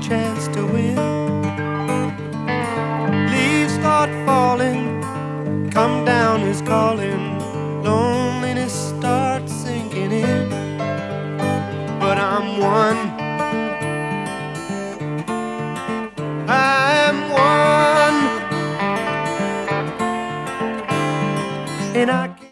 chance to win. Leaves start falling, come down is calling, loneliness starts sinking in. But I'm one, I'm one, and I